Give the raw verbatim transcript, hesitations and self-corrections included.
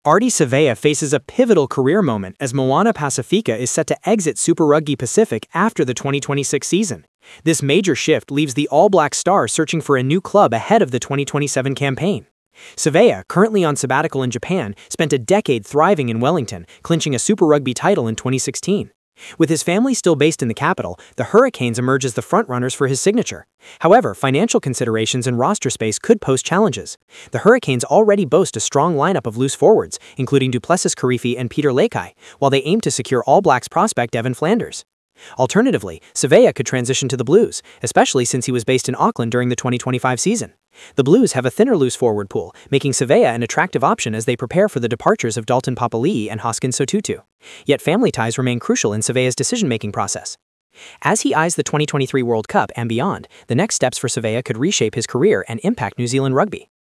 Ardie Savea faces a pivotal career moment as Moana Pacifica is set to exit Super Rugby Pacific after the twenty twenty-six season. This major shift leaves the All Black star searching for a new club ahead of the twenty twenty-seven campaign. Savea, currently on sabbatical in Japan, spent a decade thriving in Wellington, clinching a Super Rugby title in twenty sixteen. With his family still based in the capital, the Hurricanes emerge as the frontrunners for his signature. However, financial considerations and roster space could pose challenges. The Hurricanes already boast a strong lineup of loose forwards, including Du Plessis-Kirifi and Peter Lakai, while they aim to secure All Blacks prospect Evan Flanders. Alternatively, Savea could transition to the Blues, especially since he was based in Auckland during the twenty twenty-five season. The Blues have a thinner loose forward pool, making Savea an attractive option as they prepare for the departures of Dalton Papali'i and Hoskins Sotutu. Yet family ties remain crucial in Savea's decision-making process. As he eyes the twenty twenty-three World Cup and beyond, the next steps for Savea could reshape his career and impact New Zealand rugby.